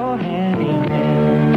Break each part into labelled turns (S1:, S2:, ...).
S1: your hand in hand.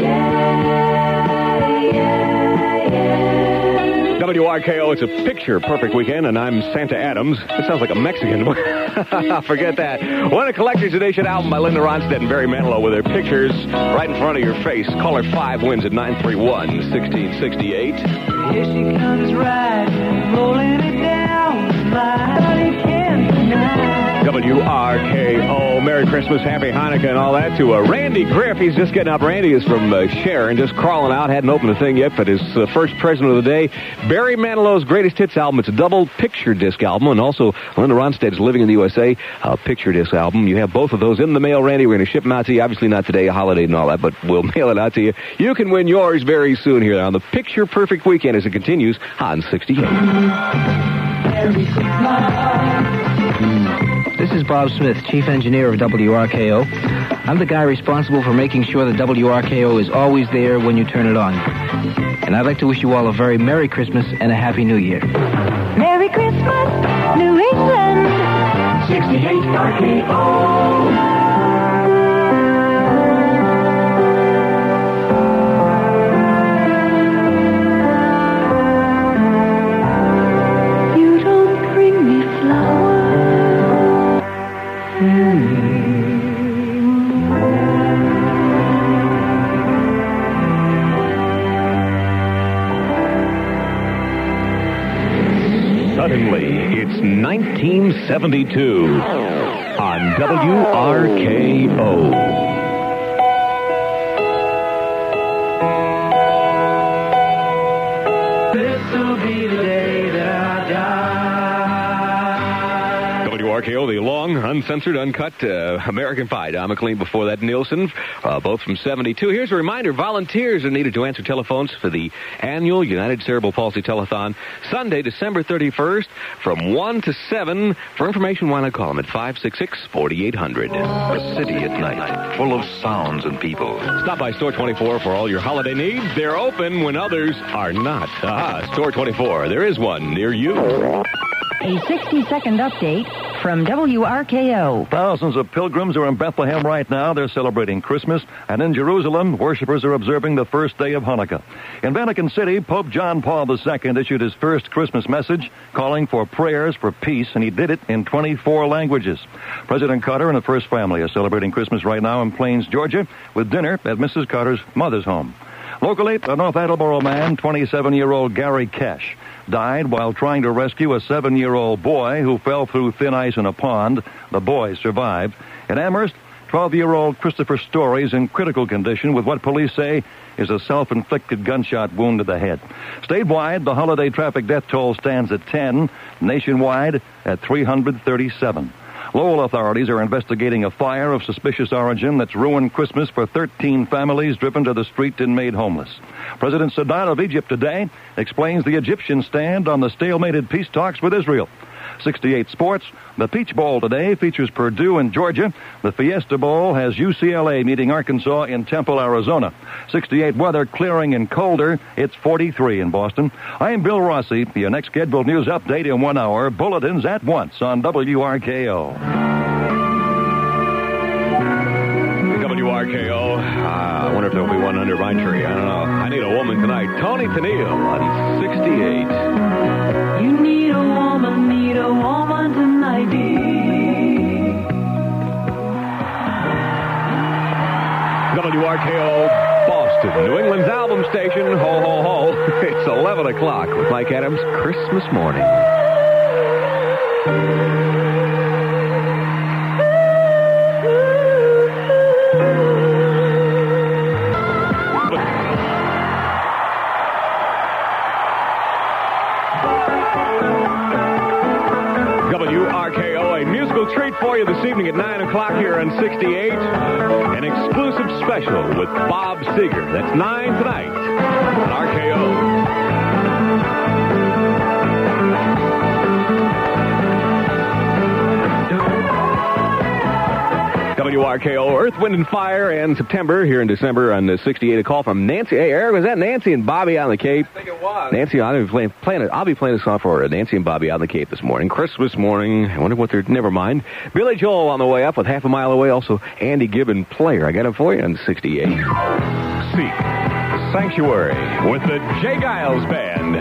S2: WRKO, it's a picture-perfect weekend, and I'm Santa Adams. That sounds like a Mexican. Forget that. Win a collector's edition album by Linda Ronstadt and Barry Manilow with their pictures right in front of your face. Caller 5 wins at 931-1668.
S1: Here she comes riding, rolling it down the line. Nobody can deny.
S2: WRKO, Merry Christmas, Happy Hanukkah, and all that to Randy Griff. He's just getting up. Randy is from Sharon, just crawling out. Hadn't opened the thing yet, but his first present of the day, Barry Manilow's Greatest Hits album. It's a double picture disc album, and also Linda Ronstadt's Living in the USA picture disc album. You have both of those in the mail, Randy. We're going to ship them out to you. Obviously not today, a holiday and all that, but we'll mail it out to you. You can win yours very soon here on the Picture Perfect Weekend as it continues on 68.
S3: This is Bob Smith, Chief Engineer of WRKO. I'm the guy responsible for making sure that WRKO is always there when you turn it on. And I'd like to wish you all a very Merry Christmas and a Happy New Year.
S4: Merry Christmas, New England.
S1: 68 RKO.
S2: Suddenly, it's 1972 on WRKO.
S1: This'll be the day that I die.
S2: WRKO, the long, uncensored, uncut American Pie. Don McLean before that, Nielsen, both from 72. Here's a reminder, volunteers are needed to answer telephones for the annual United Cerebral Palsy Telethon, Sunday, December 31st, from 1 to 7. For information, why not call them at 566-4800.
S5: A city at night, full of sounds and people.
S2: Stop by Store 24 for all your holiday needs. They're open when others are not. Store 24. There is one near you.
S4: A 60-second update from WRKO.
S5: Thousands of pilgrims are in Bethlehem right now. They're celebrating Christmas. And in Jerusalem, worshipers are observing the first day of Hanukkah. In Vatican City, Pope John Paul II issued his first Christmas message calling for prayers for peace, and he did it in 24 languages. President Carter and the First Family are celebrating Christmas right now in Plains, Georgia, with dinner at Mrs. Carter's mother's home. Locally, a North Attleboro man, 27-year-old Gary Cash, died while trying to rescue a 7-year-old boy who fell through thin ice in a pond. The boy survived. In Amherst, 12-year-old Christopher Story is in critical condition with what police say is a self-inflicted gunshot wound to the head. Statewide, the holiday traffic death toll stands at 10, nationwide at 337. Lowell authorities are investigating a fire of suspicious origin that's ruined Christmas for 13 families driven to the street and made homeless. President Sadat of Egypt today explains the Egyptian stand on the stalemated peace talks with Israel. 68 sports. The Peach Bowl today features Purdue and Georgia. The Fiesta Bowl has UCLA meeting Arkansas in Temple, Arizona. 68 weather, clearing and colder. It's 43 in Boston. I'm Bill Rossi. Your next scheduled news update in 1 hour. Bulletins at once on WRKO.
S2: WRKO. I wonder if there'll be one under my tree. I don't know. I need a woman tonight. Tony Tennille on 68.
S1: You need a woman tonight,
S2: WRKO, Boston, New England's album station. Ho, ho, ho. It's 11 o'clock with Mike Adams, Christmas morning. WRKO, a musical treat for you this evening at 9 o'clock here on 68. An exclusive special with Bob Seger. That's 9 tonight on RKO. WRKO, Earth, Wind, and Fire, and September here in December on 68. A call from Nancy. Hey, Eric, was that Nancy and Bobby out on the Cape?
S6: I think it was.
S2: Nancy, I'll be playing a song for Nancy and Bobby out on the Cape this morning. Christmas morning. I wonder what they're... Never mind. Billy Joel on the way up with Half a Mile Away. Also, Andy Gibbon, Player. I got it for you on 68. Seek Sanctuary with the Jay Giles Band.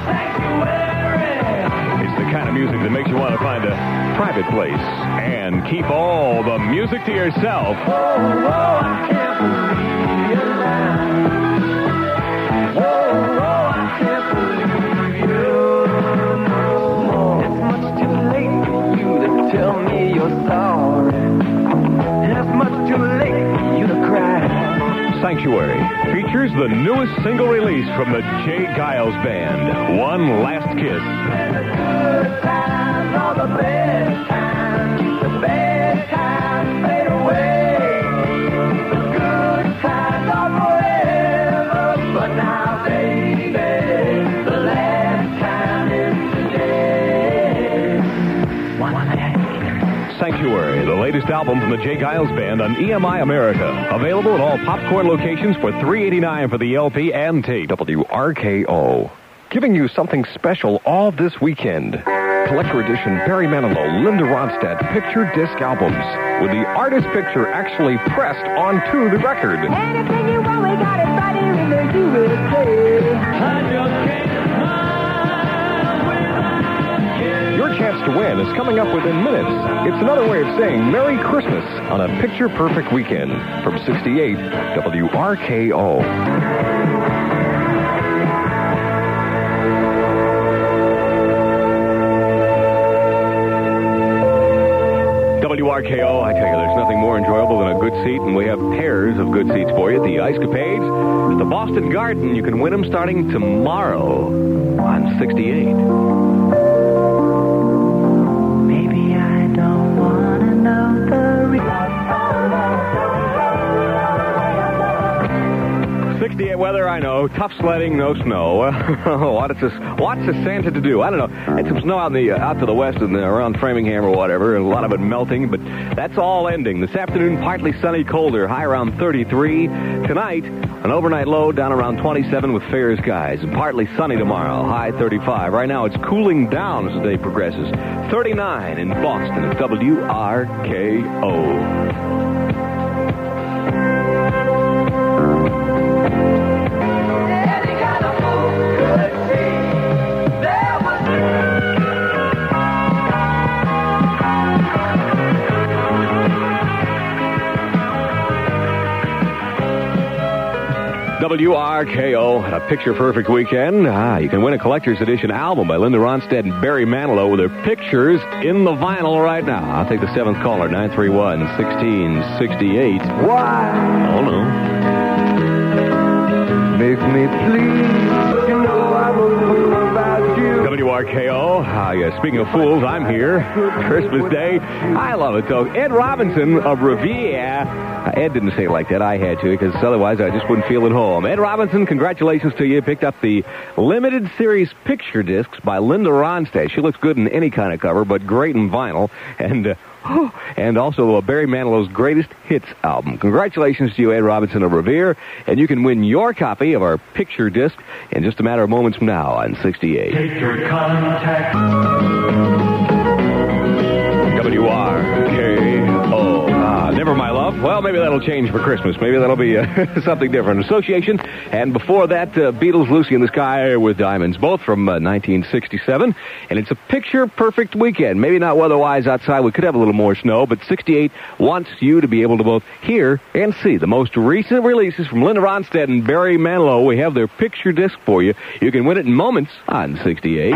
S2: It's the kind of music that makes you want to find a private place and keep all the music to yourself.
S1: I can't believe you're I can't believe you no more. It's much too late for you to tell me you're sorry. It's much too late for you to cry.
S2: Sanctuary features the newest single release from the Jay Giles Band, One Last Kiss.
S1: Good times are the best times. The bad times fade away. The good times are forever. But now, baby, the last time is today. One last kiss.
S2: Sanctuary, the latest album from the Jay Giles Band on EMI America. Available at all popcorn locations for $3.89 for the LP and tape.
S7: WRKO. Giving you something special all this weekend. Collector edition Barry Manilow, Linda Ronstadt picture disc albums with the artist picture actually pressed onto the record.
S4: Anything you want, we got it right here in the USA.
S7: Your chance to win is coming up within minutes. It's another way of saying Merry Christmas on a picture-perfect weekend from 68 WRKO.
S2: WRKO, I tell you, there's nothing more enjoyable than a good seat, and we have pairs of good seats for you at the Ice Capades. At the Boston Garden, you can win them starting tomorrow on 68.
S1: Maybe I don't want to know the reason.
S2: 68 weather, I know. Tough sledding, no snow. What's the Santa to do? I don't know. Had some snow out to the west and around Framingham or whatever, and a lot of it melting, but that's all ending. This afternoon, partly sunny, colder, high around 33. Tonight, an overnight low down around 27 with fair skies, and partly sunny tomorrow, high 35. Right now, it's cooling down as the day progresses. 39 in Boston at WRKO. WRKO had a picture-perfect weekend. You can win a collector's edition album by Linda Ronstadt and Barry Manilow with their pictures in the vinyl right now. I'll take the 7th caller, 931-1668.
S1: Why?
S2: Oh, no.
S1: Make me please. You know I'm a fool about you.
S2: WRKO. Yeah, speaking of fools, I'm here. Christmas Day. I love it, though. Ed Robinson of Revere. Ed didn't say it like that. I had to, because otherwise I just wouldn't feel at home. Ed Robinson, congratulations to you. Picked up the limited series picture discs by Linda Ronstadt. She looks good in any kind of cover, but great in vinyl. And also Barry Manilow's Greatest Hits album. Congratulations to you, Ed Robinson of Revere. And you can win your copy of our picture disc in just a matter of moments from now on 68.
S1: Take your contact.
S2: WRKO. Never My Love. Well, maybe that'll change for Christmas. Maybe that'll be something different. Association. And before that, Beatles, Lucy in the Sky with Diamonds, both from 1967. And it's a picture-perfect weekend. Maybe not weather-wise outside. We could have a little more snow, but 68 wants you to be able to both hear and see the most recent releases from Linda Ronstadt and Barry Manilow. We have their picture disc for you. You can win it in moments on 68.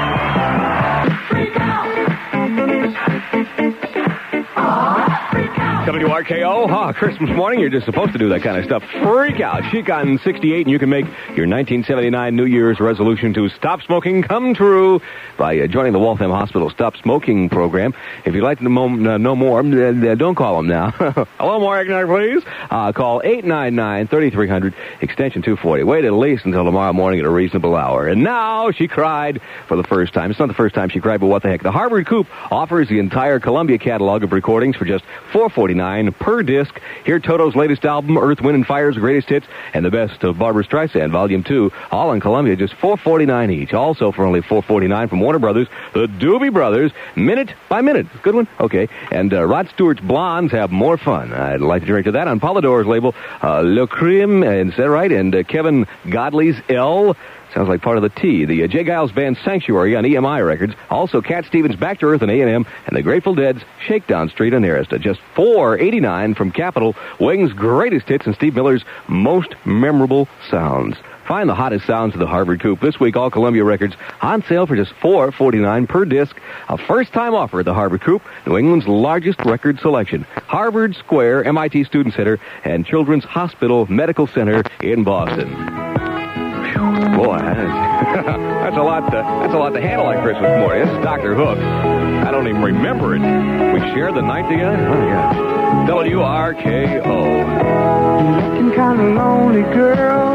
S1: Freak out! Freak out!
S2: WRKO, Christmas morning, you're just supposed to do that kind of stuff. Freak out. Chic on 68, and you can make your 1979 New Year's resolution to stop smoking come true by joining the Waltham Hospital Stop Smoking Program. If you'd like to know more, don't call them now. Hello, more eggnog, please. Call 899-3300, extension 240. Wait at least until tomorrow morning at a reasonable hour. And now she cried for the first time. It's not the first time she cried, but what the heck. The Harvard Coop offers the entire Columbia catalog of recordings for just $4.49 per disc. Hear Toto's latest album, Earth, Wind, and Fire's Greatest Hits, and the best of Barbra Streisand, Volume 2, all in Columbia, just $4.49 each. Also for only $4.49 from Warner Brothers, the Doobie Brothers, Minute by Minute. Good one? Okay. And Rod Stewart's Blondes have more fun. I'd like to direct to that on Polydor's label, Le Crime, is that right? And Kevin Godley's L. Sounds like part of the T. The Jay Giles Band Sanctuary on EMI Records. Also, Cat Stevens' Back to Earth on A&M, and the Grateful Dead's Shakedown Street on Arista. Just $4.89 from Capitol, Wing's greatest hits and Steve Miller's most memorable sounds. Find the hottest sounds of the Harvard Coop. This week, all Columbia records on sale for just $4.49 per disc. A first-time offer at the Harvard Coop, New England's largest record selection. Harvard Square, MIT Student Center, and Children's Hospital Medical Center in Boston. Boy, that's a lot to handle on Christmas morning. This is Dr. Hook. I don't even remember it. We shared the night together? Oh, yeah. WRKO.
S1: Looking kind of lonely, girl.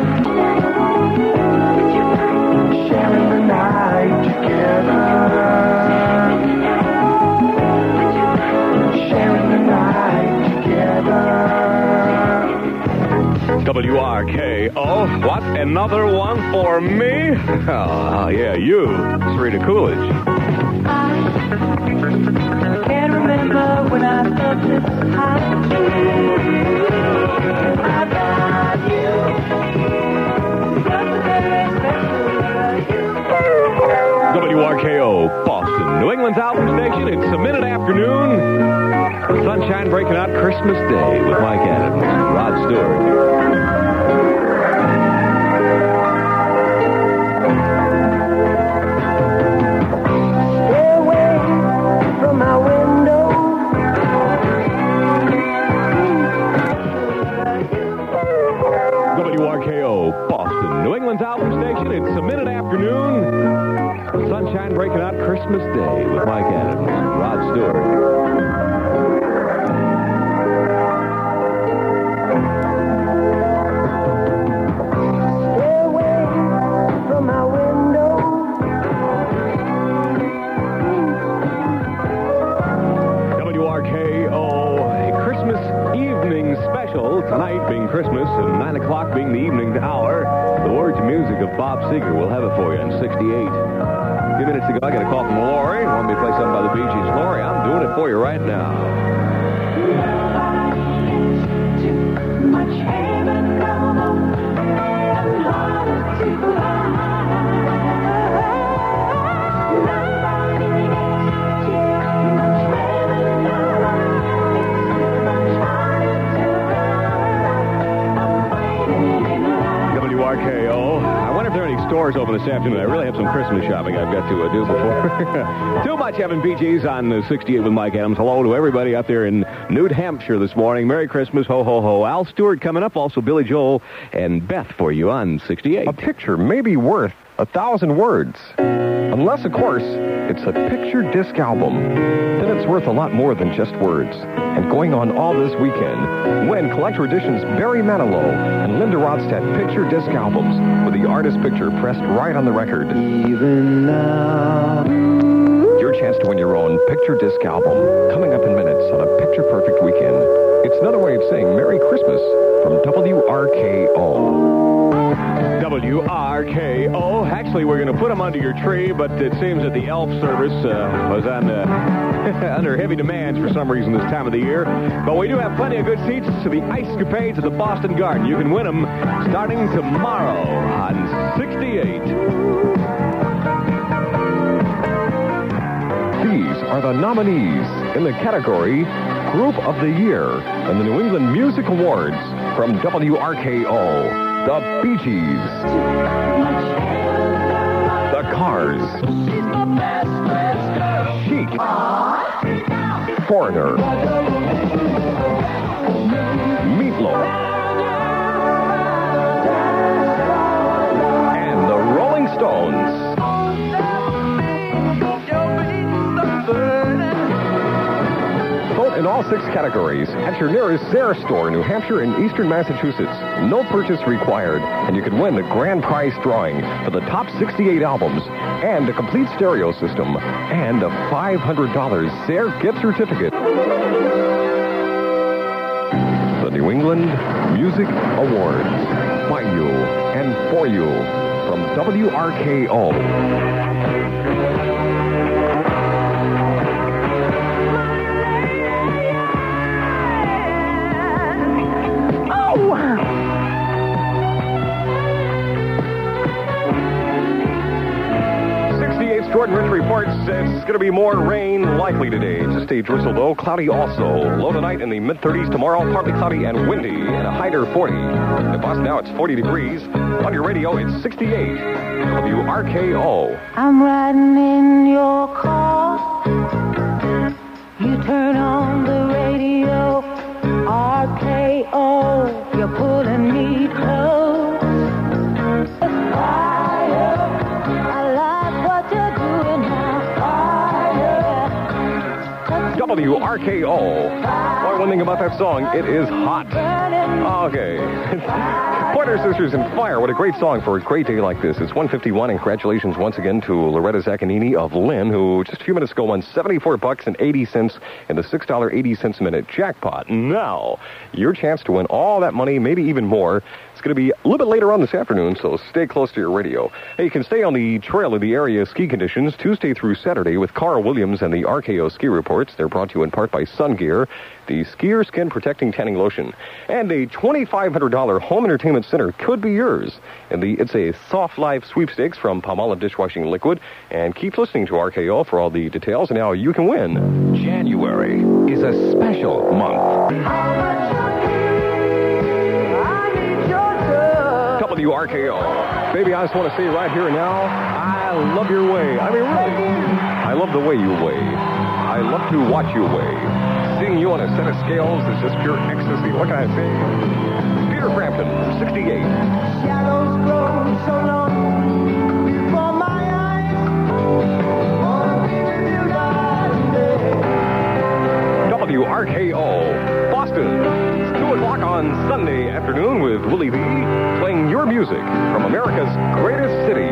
S1: Sharing the night together. Sharing the night together.
S2: WRKO. What? Another one for me? Oh, yeah, you. Serena Coolidge.
S4: I can't remember when I felt this high. I got you. Something very special.
S2: WRKO, Boston, New England's album station. It's a minute afternoon. Sunshine breaking out Christmas Day with Mike Adams and Rod Stewart.
S1: Stay away from my window.
S2: WRKO, Boston, New England's album station. It's a minute afternoon. Sunshine breaking out Christmas Day with Mike Adams and Rod Stewart. Tonight being Christmas and 9 o'clock being the evening hour, the words and music of Bob Seger. We'll have it for you on 68. A few minutes ago, I got a call from Lori. Wanted me to play something by the Bee Gees. Lori, I'm doing it for you right now.
S4: Too much heaven come on and harder to fly. Nobody gets too much heaven come on.
S2: WRKO. I wonder if there are any stores open this afternoon. I really have some Christmas shopping I've got to do before. Too much having Bee Gees on 68 with Mike Adams. Hello to everybody out there in New Hampshire this morning. Merry Christmas. Ho, ho, ho. Al Stewart coming up. Also Billy Joel and Beth for you on 68.
S7: A picture may be worth 1,000 words. Unless, of course, it's a picture disc album. Then it's worth a lot more than just words. And going on all this weekend, when Collector Edition's Barry Manilow and Linda Ronstadt picture disc albums with the artist picture pressed right on the record.
S1: Even now.
S7: Your chance to win your own picture disc album coming up in minutes on a Picture Perfect weekend. It's another way of saying Merry Christmas from WRKO.
S2: WRKO. Actually, we're going to put them under your tree, but it seems that the elf service was on under heavy demands for some reason this time of the year. But we do have plenty of good seats to the Ice-Capades at the Boston Garden. You can win them starting tomorrow on 68.
S7: These are the nominees in the category Group of the Year in the New England Music Awards from WRKO. The Bee Gees, The Cars, Chic, Foreigner, 6 categories at your nearest Zare store in New Hampshire and eastern Massachusetts. No purchase required, and you can win the grand prize drawing for the top 68 albums and a complete stereo system and a $500 Zare gift certificate. The New England Music Awards. By you and for you from WRKO. Jordan Rich reports it's going to be more rain likely today. Just a drizzle, though. Cloudy also. Low tonight in the mid-30s. Tomorrow, partly cloudy and windy and a high near 40. In Boston now, it's 40 degrees. On your radio, it's 68. WRKO.
S4: I'm riding in your car. You turn on the radio. RKO. You're pulling me close.
S7: WRKO. Boy, one thing about that song, it is hot. Okay. Pointer Sisters and Fire. What a great song for a great day like this. It's 1:51, and congratulations once again to Loretta Zaccanini of Lynn, who just a few minutes ago won $74.80 in the $6.80 a minute jackpot. Now, your chance to win all that money, maybe even more. It's going to be a little bit later on this afternoon, so stay close to your radio. Hey, you can stay on the trail of the area ski conditions Tuesday through Saturday with Carl Williams and the RKO Ski Reports. They're brought to you in part by Sun Gear, the Skier Skin Protecting Tanning Lotion. And a $2,500 home entertainment center could be yours. And it's a Soft Life sweepstakes from Palmolive Dishwashing Liquid. And keep listening to RKO for all the details, and now you can win. January is a special month. WRKO. Baby, I just want to say right here and now, I love your way. I mean, really. I love the way you weigh. I love to watch you weigh. Seeing you on a set of scales is just pure ecstasy. What can I say? Peter Frampton, 68.
S1: Shadows grow so long before my eyes.
S7: WRKO, Boston. It's 2 o'clock on Sunday afternoon with Willie B. playing your music from America's greatest city.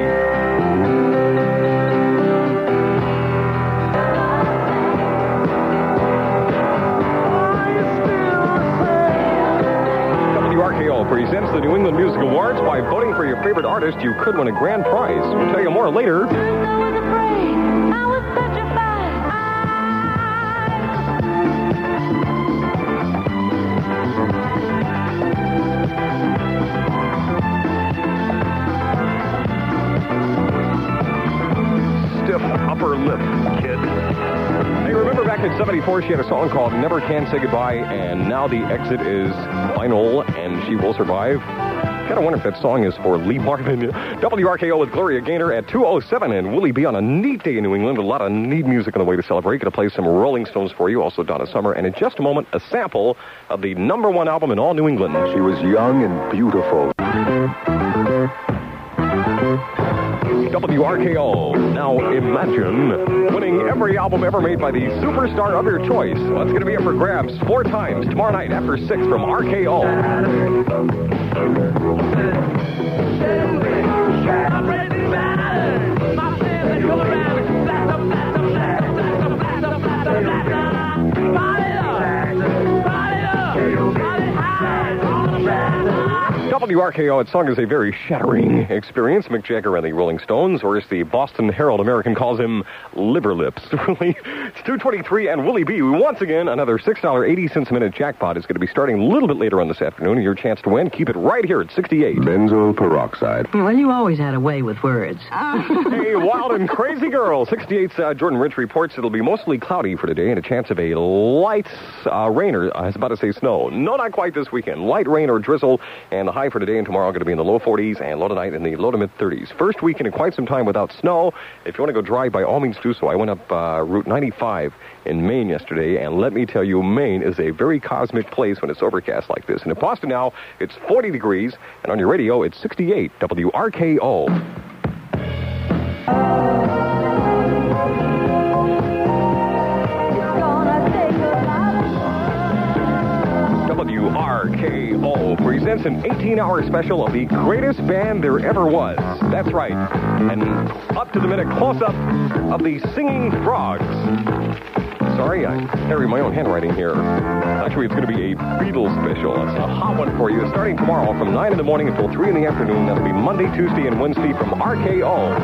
S7: WRKO presents the New England Music Awards. By voting for your favorite artist, you could win a grand prize. We'll tell you more later. Stiff upper lip, kid. Hey, remember back in 74, she had a song called Never Can Say Goodbye, and now the exit is final, and she will survive. Kind of wonder if that song is for Lee Marvin. WRKO with Gloria Gaynor at 2:07, and Willie B on a neat day in New England with a lot of neat music on the way to celebrate. Going to play some Rolling Stones for you, also Donna Summer, and in just a moment, a sample of the #1 album in all New England.
S6: She was young and beautiful.
S7: WRKO. Now imagine winning every album ever made by the superstar of your choice. Well, it's going to be up for grabs 4 times tomorrow night after 6 from RKO. WRKO, its song is a very shattering experience. Mick Jagger and the Rolling Stones, or as the Boston Herald American calls him, liver lips. Really, it's 2:23, and Willie B. Once again, another $6.80 a minute jackpot is going to be starting a little bit later on this afternoon. Your chance to win, keep it right here at 68.
S6: Benzoyl peroxide.
S8: Well, you always had a way with words.
S7: Hey, wild and crazy girl. 68's Jordan Rich reports it'll be mostly cloudy for today and a chance of a light rain, or I was about to say snow. No, not quite this weekend. Light rain or drizzle, and the high for today and tomorrow are going to be in the low 40s and low tonight in the low to mid 30s. First weekend in quite some time without snow. If you want to go drive, by all means do so. I went up Route 95 in Maine yesterday, and let me tell you, Maine is a very cosmic place when it's overcast like this. And in Boston now, it's 40 degrees, and on your radio, it's 68. WRKO. WRKO presents an 18-hour special of the greatest band there ever was. That's right. An up-to-the-minute close-up of the Singing Frogs. Sorry, I carry my own handwriting here. Actually, it's going to be a Beatles special. It's a hot one for you. Starting tomorrow from 9 in the morning until 3 in the afternoon. That'll be Monday, Tuesday, and Wednesday from RKO.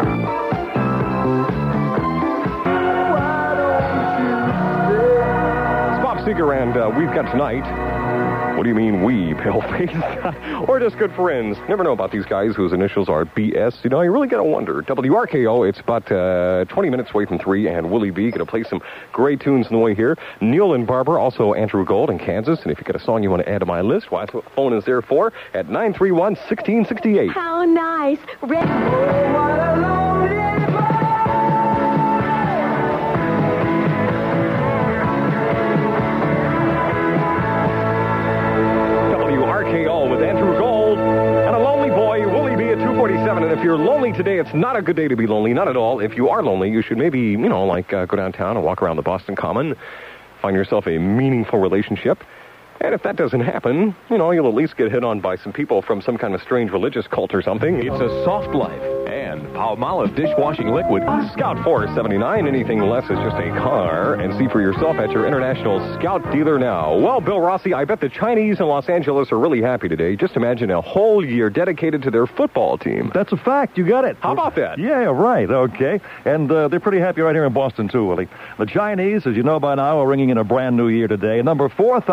S7: Seeger, and we've got tonight. What do you mean we, paleface? We're just good friends. Never know about these guys whose initials are BS. You know, you really got to wonder. WRKO, it's about 20 minutes away from 3, and Willie B. going to play some great tunes on the way here. Neil and Barbara, also Andrew Gold in Kansas. And if you got a song you want to add to my list, well, that's what the phone is there for at 931-1668.
S4: How nice.
S7: With Andrew Gold and a lonely boy, Willie B. at 247. And if you're lonely today, it's not a good day to be lonely, not at all. If you are lonely, you should maybe, go downtown and walk around the Boston Common, find yourself a meaningful relationship. And if that doesn't happen, you'll at least get hit on by some people from some kind of strange religious cult or something.
S2: It's a soft life. And Palmolive dishwashing liquid.
S7: Scout 479. Anything less is just a car. And see for yourself at your International Scout dealer now. Well, Bill Rossi, I bet the Chinese in Los Angeles are really happy today. Just imagine a whole year dedicated to their football team.
S5: That's a fact. You got it.
S7: How about that?
S5: Yeah, right. Okay. And they're pretty happy right here in Boston, too, Willie. The Chinese, as you know by now, are ringing in a brand new year today. Number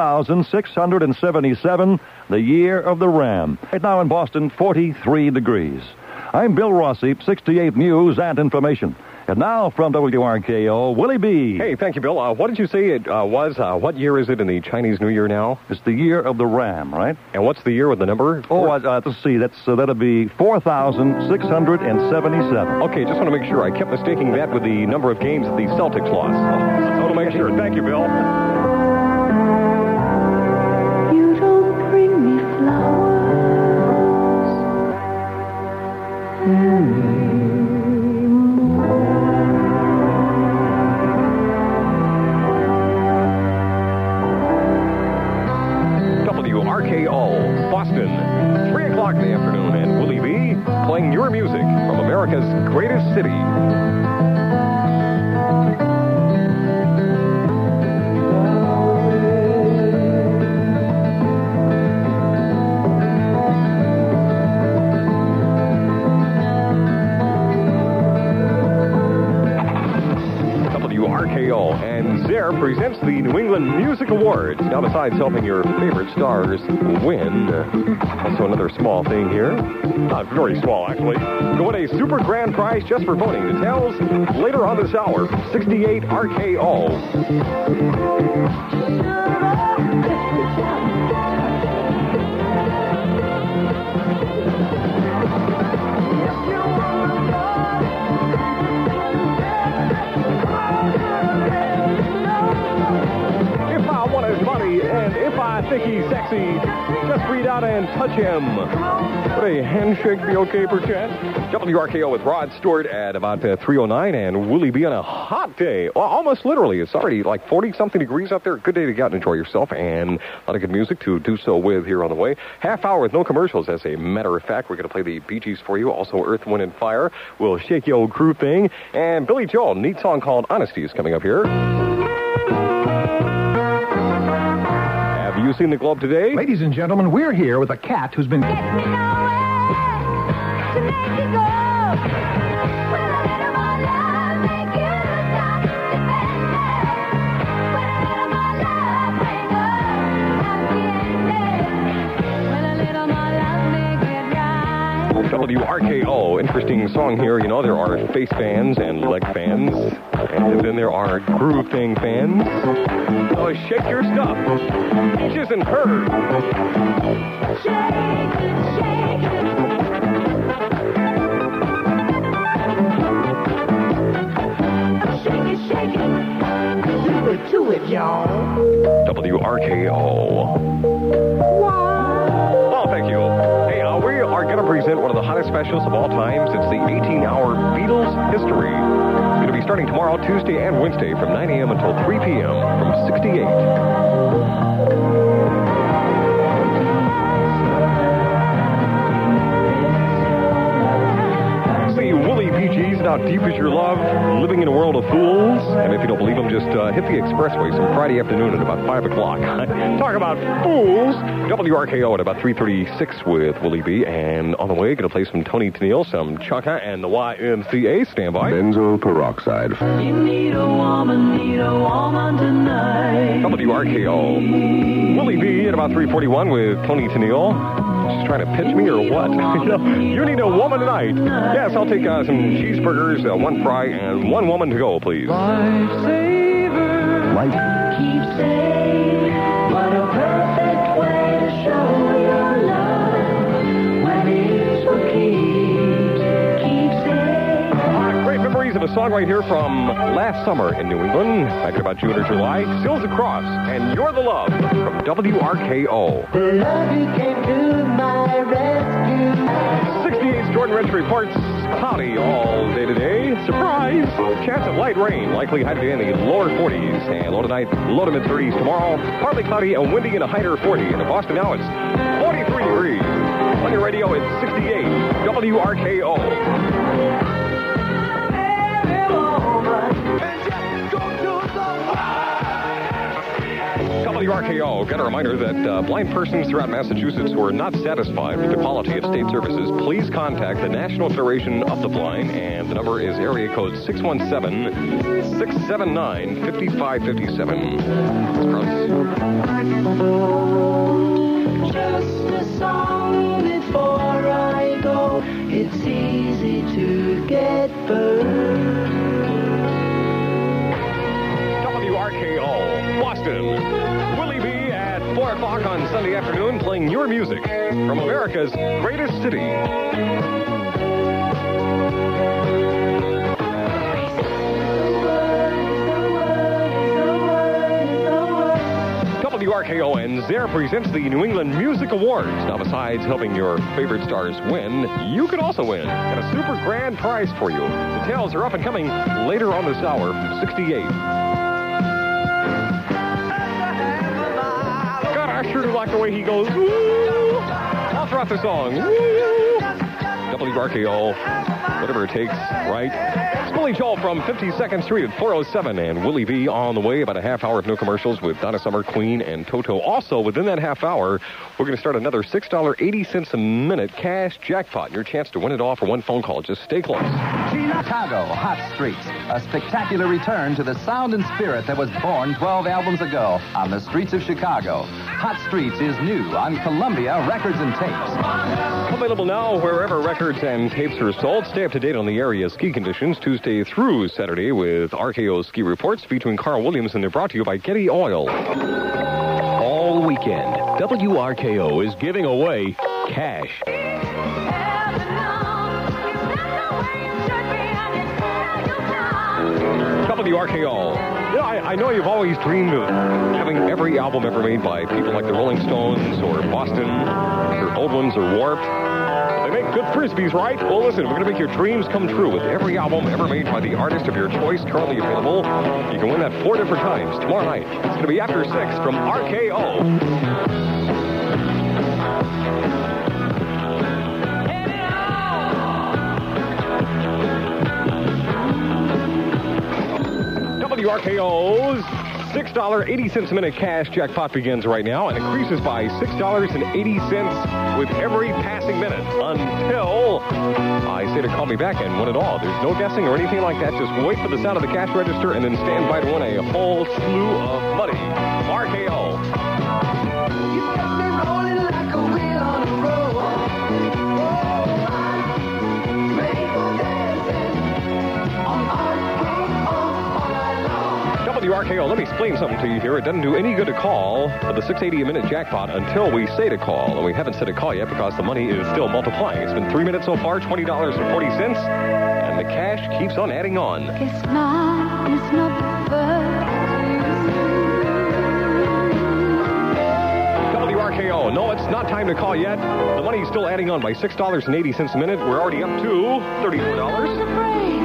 S5: 4,677, the year of the Ram. Right now in Boston, 43 degrees. I'm Bill Rossi, 68 News and Information. And now from WRKO, Willie B.
S7: Hey, thank you, Bill. What did you say it was? What year is it in the Chinese New Year now?
S5: It's the year of the Ram, right?
S7: And what's the year with the number?
S5: Let's see. That'll be 4,677.
S7: Okay, just want to make sure. I kept mistaking that with the number of games that the Celtics lost. I want to make sure. Thank you, Bill.
S4: You don't bring me flowers.
S7: WRKO, Boston, 3 o'clock in the afternoon, and Willie B. playing your music from America's greatest city. WRKO, and Zare presents the New England Music Awards. Now, besides helping your favorite stars win, also another small thing here. Not very small, actually. You win a super grand prize just for voting. Details later on this hour. 68 RKO. And if I think he's sexy, just reach out and touch him. Would a handshake be okay, perchance? WRKO with Rod Stewart at about 3:09, and Willie B on a hot day. Well, almost literally. It's already like 40-something degrees out there. Good day to get out and enjoy yourself, and a lot of good music to do so with here on the way. Half hour with no commercials, as a matter of fact. We're going to play the Bee Gees for you. Also, Earth, Wind, and Fire. We'll shake your old crew thing. And Billy Joel, neat song called Honesty is coming up here. Have you seen the Globe today?
S9: Ladies and gentlemen, we're here with a cat who's been...
S7: WRKO, interesting song here. You know, there are face fans and leg fans, and then there are groove thing fans. Oh, shake your stuff. Peaches and Herb.
S4: Shake it. Do it to it, y'all.
S7: WRKO. Well, thank you. Hey, we are going to present one of the hottest specials of all times. It's the 18-hour Beatles history. It's going to be starting tomorrow, Tuesday, and Wednesday from 9 a.m. until 3 p.m. from 68. How deep is your love? Living in a world of fools? And if you don't believe them, just hit the expressway some Friday afternoon at about 5 o'clock. Talk about fools. WRKO at about 3:36 with Willie B. And on the way, going to play some Tony Tennille, some Chukka, and the YMCA. Stand by.
S6: Benzoyl peroxide.
S1: You need a woman tonight.
S7: WRKO. Willie B. at about 3:41 with Tony Tennille. She's trying to pitch me or what? You need a woman tonight. Yes, I'll take some cheeseburgers, one fry, and one woman to go, please.
S1: Lifesaver.
S6: Life.
S1: Keep saying, what a perfect way to show your love. When it's what keep saying.
S7: Great memories of a song right here from last summer in New England, back in about June or July. Stills Across, and You're the Love from WRKO.
S1: Love you came to my rescue.
S7: 68's Jordan Rich reports cloudy all day today. Surprise! Chance of light rain, likely high today in the lower 40s. And low tonight, low to mid-30s tomorrow. Partly cloudy and windy in a higher 40. And in Boston now, it's 43 degrees. On your radio, it's 68. WRKO. WRKO got a reminder that blind persons throughout Massachusetts who are not satisfied with the quality of state services, please contact the National Federation of the Blind, and the number is area code 617-679-5557.
S1: Just a song before I go. It's easy to get burned.
S7: WRKO, Boston. Willie B at 4 o'clock on Sunday afternoon, playing your music from America's greatest city. WRKO and Zare presents the New England Music Awards. Now, besides helping your favorite stars win, you can also win. And a super grand prize for you. Details are up and coming later on this hour from 68. God, I sure do like the way he goes, woo! All throughout the song, woo! WRKO, whatever it takes, right? It's Billy Joel from 52nd Street at 407, and Willie B on the way, about a half hour of no commercials with Donna Summer, Queen, and Toto. Also, within that half hour, we're going to start another $6.80 a minute cash jackpot. Your chance to win it all for one phone call. Just stay close.
S10: Chicago Hot Streets, a spectacular return to the sound and spirit that was born 12 albums ago on the streets of Chicago. Hot Streets is new on Columbia Records and Tapes.
S7: Available now wherever records and tapes are sold. Stay up to date on the area ski conditions Tuesday through Saturday with RKO ski reports featuring Carl Williams, and they're brought to you by Getty Oil. All weekend, WRKO is giving away cash. WRKO. You know, I know you've always dreamed of having every album ever made by people like the Rolling Stones or Boston, or old ones or Warped. They make good frisbees, right? Well, listen, we're going to make your dreams come true with every album ever made by the artist of your choice, currently available. You can win that 4 different times tomorrow night. It's going to be after 6 from RKO. WRKO's $6.80 a minute cash jackpot begins right now and increases by $6.80 with every passing minute until I say to call me back and win it all. There's no guessing or anything like that. Just wait for the sound of the cash register and then stand by to win a whole slew of money. RKO.
S1: You got me rolling like a wheel on a road.
S7: WRKO, let me explain something to you here. It doesn't do any good to call for the $6.80 a minute jackpot until we say to call. And we haven't said to call yet because the money is still multiplying. It's been 3 minutes so far, $20.40. And the cash keeps on adding on.
S4: Guess mine is not the
S7: WRKO, no, it's not time to call yet. The money's still adding on by $6.80 a minute. We're already up to $34.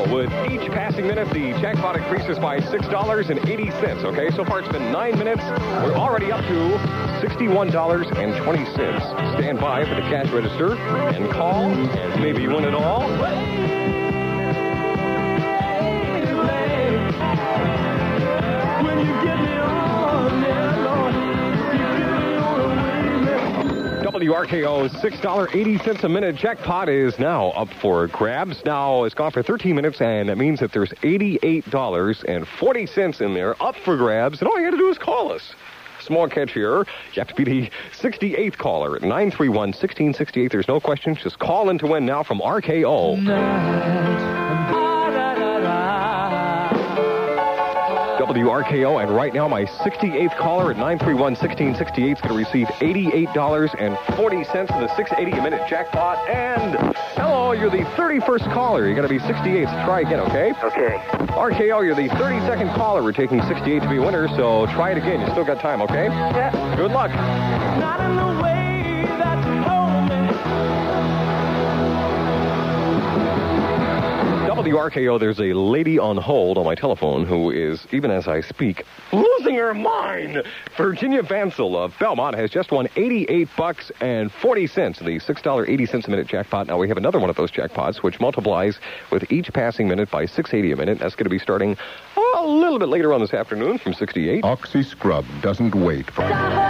S7: RKO. With each passing minute, the jackpot increases by $6.80. Okay, so far it's been 9 minutes. We're already up to $61.20. Stand by for the cash register and call and maybe win it all.
S1: When you get me on, yeah, Lord, you get me on the way,
S7: WRKO's $6.80 a minute jackpot is now up for grabs. Now, it's gone for 13 minutes, and that means that there's $88.40 in there up for grabs, and all you got to do is call us. Small catch here. You have to be the 68th caller at 931-1668. There's no questions. Just call in to win now from RKO. WRKO, and right now my 68th caller at 931-1668 is going to receive $88.40 in the 680 a minute jackpot. And hello, you're the 31st caller. You're going to be 68, so try again, okay?
S11: Okay.
S7: RKO, you're the 32nd caller. We're taking 68 to be a winner, so try it again. You still got time, okay?
S1: Yeah.
S7: Good luck.
S1: not in the way that you told me.
S7: WRKO, there's a lady on hold on my telephone who is, even as I speak, losing her mind. Virginia Vansel of Belmont has just won $88.40, the $6.80 a minute jackpot. Now we have another one of those jackpots, which multiplies with each passing minute by $6.80 a minute. That's going to be starting a little bit later on this afternoon from 68.
S6: Oxy Scrub doesn't wait for...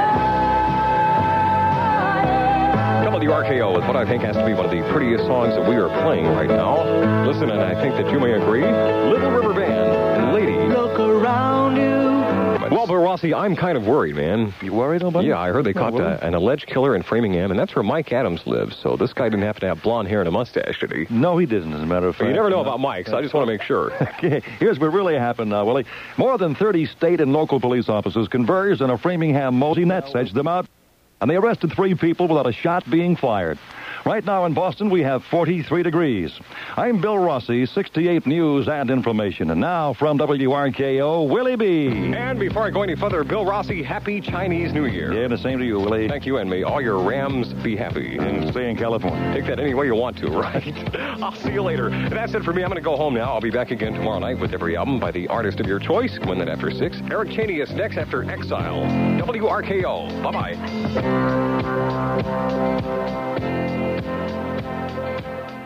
S7: WRKO is what I think has to be one of the prettiest songs that we are playing right now. Listen, and I think that you may agree. Little River Band and Lady.
S1: Look around you.
S7: Well, but Rossi, I'm kind of worried, man.
S5: You worried about it?
S7: Yeah, I heard they caught an alleged killer in Framingham, and that's where Mike Adams lives. So this guy didn't happen to have blonde hair and a mustache, did he?
S5: No, he didn't, as a matter of fact.
S7: You never know about Mike, so I just want to make sure.
S5: Okay, here's what really happened now, Willie. More than 30 state and local police officers converged on a Framingham multi-net, edged them out, and they arrested 3 people without a shot being fired. Right now in Boston, we have 43 degrees. I'm Bill Rossi, 68 News and Information. And now from WRKO, Willie B.
S7: And before I go any further, Bill Rossi, happy Chinese New Year.
S5: Yeah, the same to you, Willie.
S7: Thank you, and may all your Rams be happy.
S5: And stay in California.
S7: Take that any way you want to, right? I'll see you later. That's it for me. I'm going to go home now. I'll be back again tomorrow night with every album by the artist of your choice. Win that after 6. Eric Chaney is next after Exile. WRKO. Bye-bye.